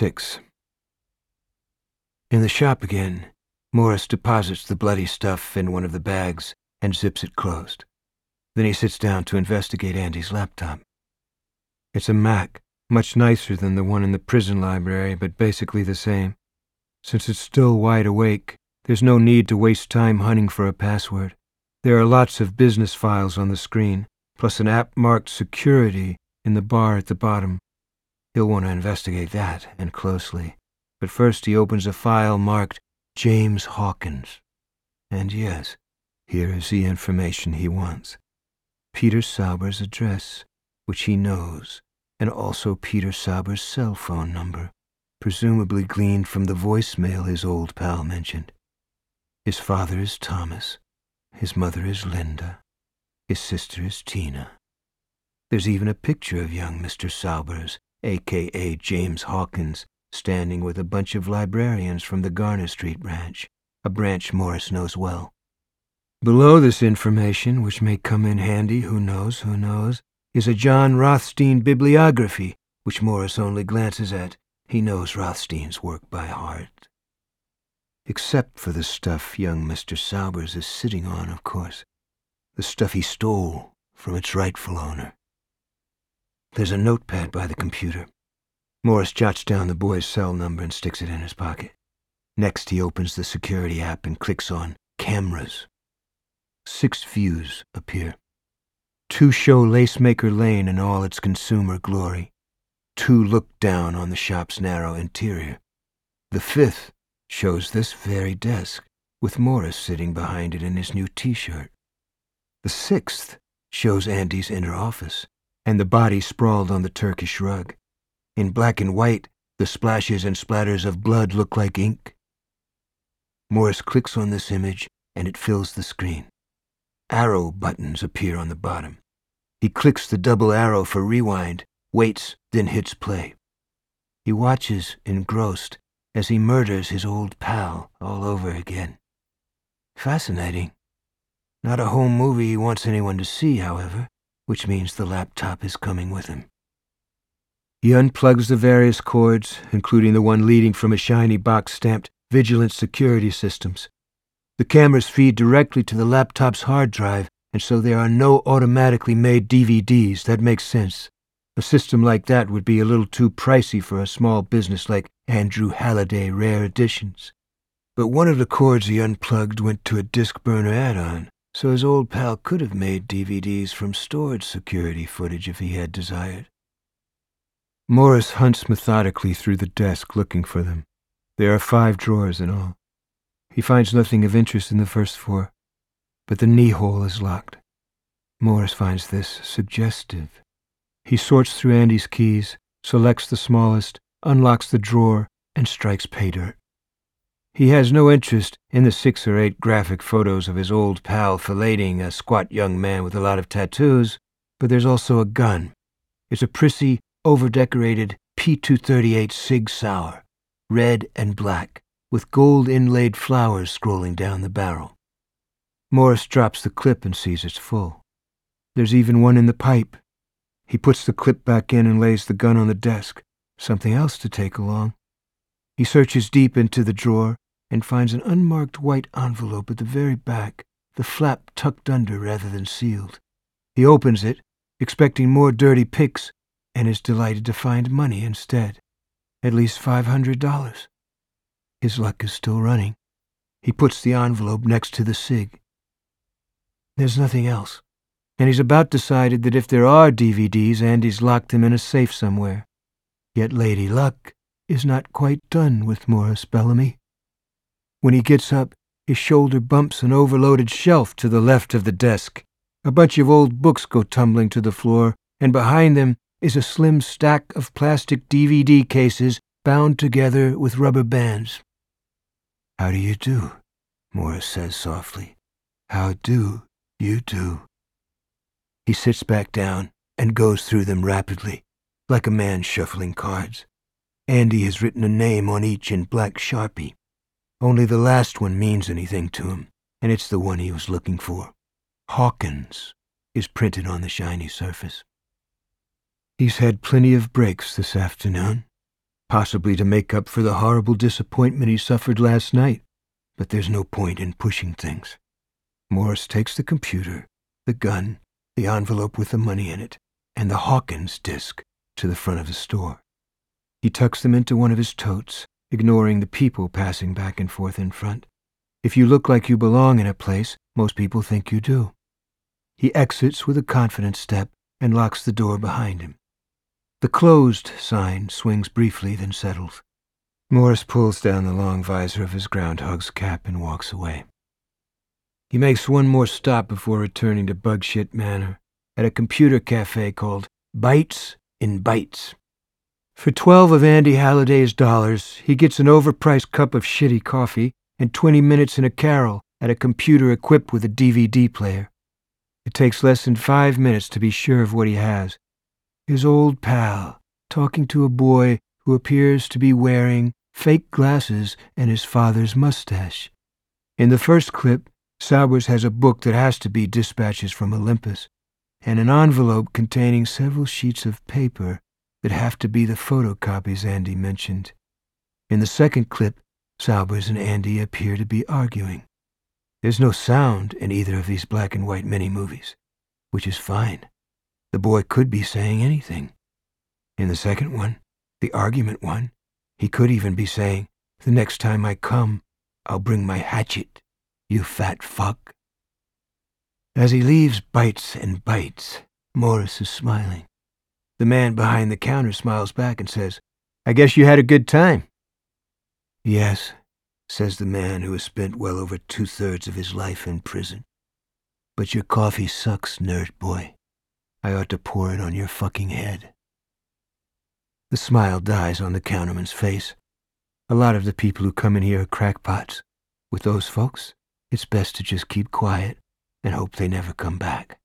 6. In the shop again, Morris deposits the bloody stuff in one of the bags and zips it closed. Then he sits down to investigate Andy's laptop. It's a Mac, much nicer than the one in the prison library, but basically the same. Since it's still wide awake, there's no need to waste time hunting for a password. There are lots of business files on the screen, plus an app marked Security in the bar at the bottom. He'll want to investigate that, and closely. But first he opens a file marked James Hawkins. And yes, here is the information he wants. Peter Sauber's address, which he knows, and also Peter Sauber's cell phone number, presumably gleaned from the voicemail his old pal mentioned. His father is Thomas. His mother is Linda. His sister is Tina. There's even a picture of young Mr. Saubers, a.k.a. James Hawkins, standing with a bunch of librarians from the Garner Street branch, a branch Morris knows well. Below this information, which may come in handy, who knows, is a John Rothstein bibliography, which Morris only glances at. He knows Rothstein's work by heart. Except for the stuff young Mr. Saubers is sitting on, of course. The stuff he stole from its rightful owner. There's a notepad by the computer. Morris jots down the boy's cell number and sticks it in his pocket. Next, he opens the security app and clicks on Cameras. 6 views appear. 2 show Lacemaker Lane in all its consumer glory. 2 look down on the shop's narrow interior. The 5th shows this very desk, with Morris sitting behind it in his new T-shirt. The 6th shows Andy's inner office, and the body sprawled on the Turkish rug. In black and white, the splashes and splatters of blood look like ink. Morris clicks on this image, and it fills the screen. Arrow buttons appear on the bottom. He clicks the double arrow for rewind, waits, then hits play. He watches, engrossed, as he murders his old pal all over again. Fascinating. Not a home movie he wants anyone to see, however, which means the laptop is coming with him. He unplugs the various cords, including the one leading from a shiny box stamped Vigilant Security Systems. The cameras feed directly to the laptop's hard drive, and so there are no automatically made DVDs. That makes sense. A system like that would be a little too pricey for a small business like Andrew Halliday Rare Editions. But one of the cords he unplugged went to a disc burner add-on, so his old pal could have made DVDs from stored security footage if he had desired. Morris hunts methodically through the desk looking for them. There are 5 drawers in all. He finds nothing of interest in the first 4, but the knee hole is locked. Morris finds this suggestive. He sorts through Andy's keys, selects the smallest, unlocks the drawer, and strikes pay dirt. He has no interest in the 6 or 8 graphic photos of his old pal filleting a squat young man with a lot of tattoos, but there's also a gun. It's a prissy, over-decorated P238 Sig Sauer, red and black, with gold-inlaid flowers scrolling down the barrel. Morris drops the clip and sees it's full. There's even one in the pipe. He puts the clip back in and lays the gun on the desk. Something else to take along. He searches deep into the drawer and finds an unmarked white envelope at the very back, the flap tucked under rather than sealed. He opens it, expecting more dirty pics, and is delighted to find money instead. At least $500. His luck is still running. He puts the envelope next to the Sig. There's nothing else, and he's about decided that if there are DVDs, Andy's locked them in a safe somewhere. Yet Lady Luck is not quite done with Morris Bellamy. When he gets up, his shoulder bumps an overloaded shelf to the left of the desk. A bunch of old books go tumbling to the floor, and behind them is a slim stack of plastic DVD cases bound together with rubber bands. "How do you do?" Morris says softly. "How do you do?" He sits back down and goes through them rapidly, like a man shuffling cards. Andy has written a name on each in black Sharpie. Only the last one means anything to him, and it's the one he was looking for. Hawkins is printed on the shiny surface. He's had plenty of breaks this afternoon. possibly to make up for the horrible disappointment he suffered last night, but there's no point in pushing things. Morris takes the computer, the gun, the envelope with the money in it, and the Hawkins disc to the front of the store. He tucks them into one of his totes, ignoring the people passing back and forth in front. If you look like you belong in a place, most people think you do. He exits with a confident step and locks the door behind him. The closed sign swings briefly, then settles. Morris pulls down the long visor of his groundhog's cap and walks away. He makes one more stop before returning to Bugshit Manor, at a computer cafe called Bytes in Bytes. For 12 of Andy Halliday's dollars, he gets an overpriced cup of shitty coffee and 20 minutes in a carol at a computer equipped with a DVD player. It takes less than 5 minutes to be sure of what he has. His old pal, talking to a boy who appears to be wearing fake glasses and his father's mustache. In the first clip, Saubers has a book that has to be Dispatches from Olympus, and an envelope containing several sheets of paper that have to be the photocopies Andy mentioned. In the second clip, Saubers and Andy appear to be arguing. There's no sound in either of these black and white mini-movies, which is fine. The boy could be saying anything. In the second one, the argument one, he could even be saying, "The next time I come, I'll bring my hatchet, you fat fuck." As he leaves Bytes and Bytes, Morris is smiling. The man behind the counter smiles back and says, "I guess you had a good time." "Yes," says the man who has spent well over 2/3 of his life in prison. "But your coffee sucks, nerd boy. I ought to pour it on your fucking head." The smile dies on the counterman's face. A lot of the people who come in here are crackpots. With those folks, it's best to just keep quiet and hope they never come back.